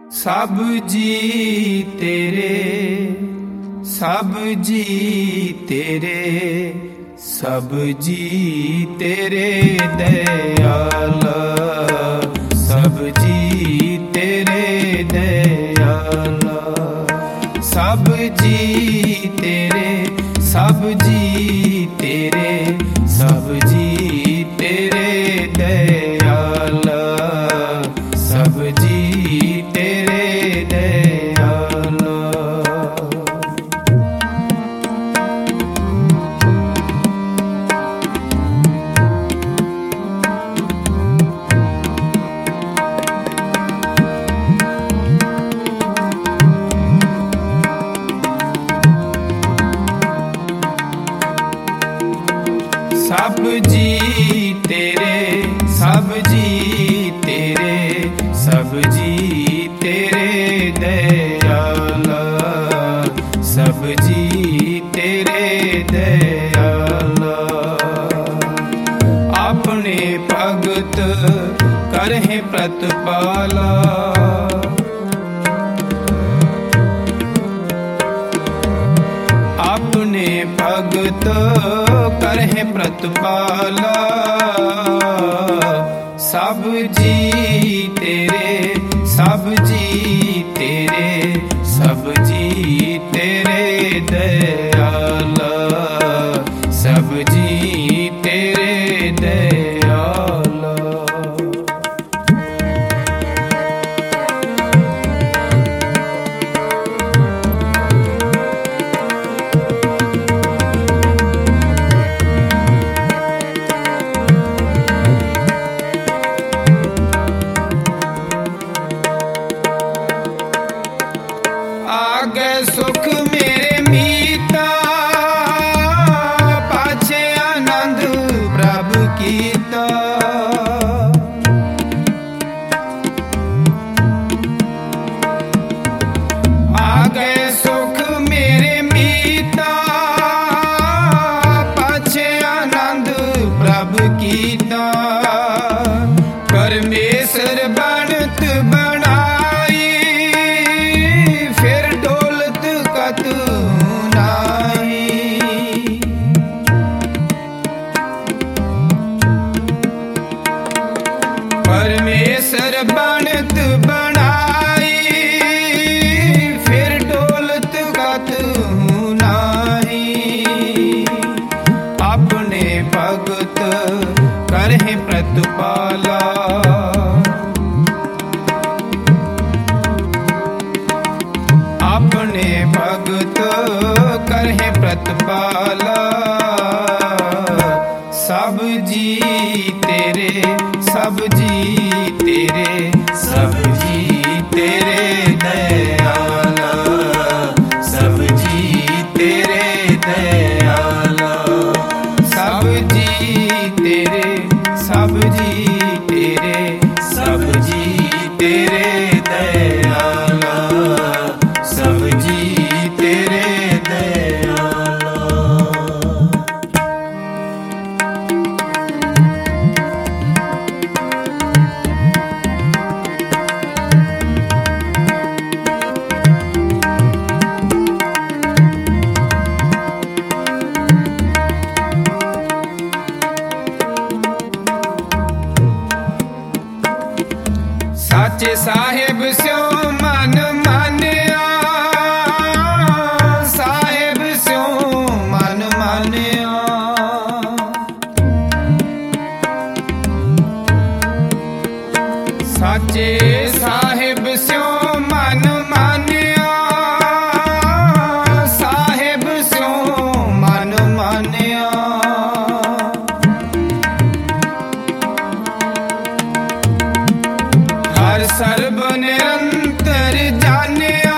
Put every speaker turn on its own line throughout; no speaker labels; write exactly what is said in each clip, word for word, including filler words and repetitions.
सब जी तेरे, सब जी तेरे, सब जी तेरे दयाल, सब जी तेरे दयाल, सब जी तेरे, सब जी तेरे, सब जी तेरे दयाल, सब जी तेरे दयाल। सब जी तेरे, सब जी तेरे, सब जी तेरे दयाल, सब जी तेरे दयाल। अपने भगत करहि प्रतिपाला, अपने भगत करहि प्रतिपाला, सब जी तेरे, सब जी तेरे, सब जी तेरे दयाल, सब जी तेरे दयाल। आगे सुख मेरे मीता, पाछे आनंद प्रभु कीता। आगे सुख मेरे मीता, पाछे आनंद प्रभु कीता। परमेश्वर बनत बनाई, फिर डोलत कतु नाई। परमेश्वर बनत बनाई, फिर डोलत कतु नाई। अपने भगत करहि प्रतिपाला, अपने भगत करहि प्रतिपाला। सब जी तेरे, सब जी तेरे, सब जी तेरे दयाल, सब जी तेरे दयाल, सब जी तेरे, सब जी तेरे, सब जी तेरे दयाल, सब जी तेरे दयाल। साचे साहेब स्यो मन मानिया, साहेब स्यो मन मानिया। साचे साहेब स्यो मन मानिया, साहेब स्यो मन मानिया। हर सर्ब निरंतर जानिया,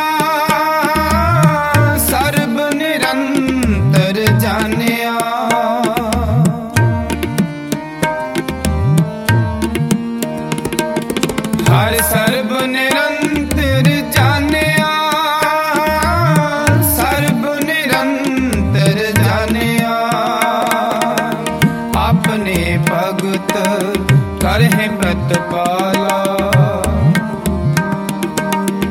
सर्ब निरंतर जानिया। हर सर्ब निरंतर जानिया, सर्ब निरंतर जानिया। अपने भगत करहि प्रतिपाला,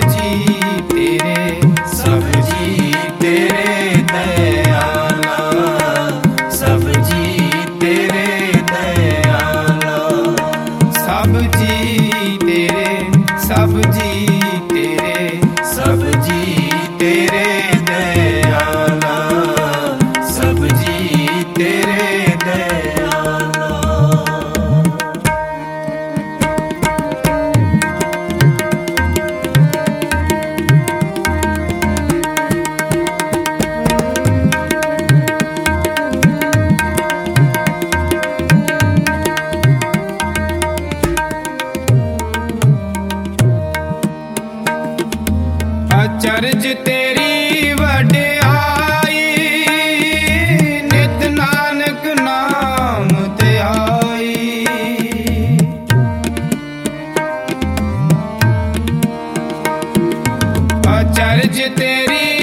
जी तेरे,
सब जी तेरे दयाला, सब जी तेरे दयाला,
सब जी तेरे, सब जी तेरे,
सब जी तेरे दयाला, सब जी तेरे दयाला।
अचरज तेरी वड्याई, नित नानक नाम ध्याई। अचरज तेरी